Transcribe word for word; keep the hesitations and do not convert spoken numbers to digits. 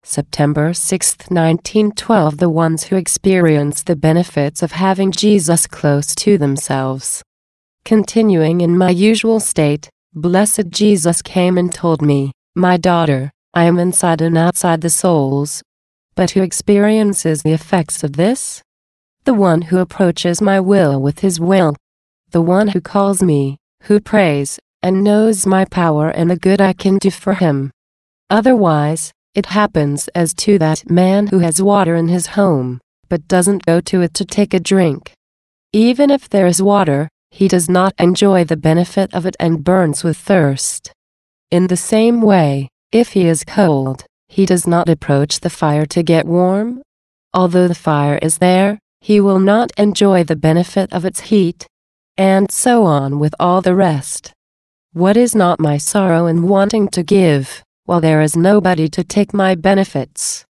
September sixth, nineteen twelve. The ones who experience the benefits of having Jesus close to themselves. Continuing in my usual state, blessed Jesus came and told me, "My daughter, I am inside and outside the souls." But who experiences the effects of this? The one who approaches my will with his will. The one who calls me, who prays, and knows my power and the good I can do for him. Otherwise, it happens as to that man who has water in his home, but doesn't go to it to take a drink. Even if there is water, he does not enjoy the benefit of it and burns with thirst. In the same way, if he is cold, he does not approach the fire to get warm. Although the fire is there, he will not enjoy the benefit of its heat. And so on with all the rest. What is not my sorrow in wanting to give, while there is nobody to take my benefits?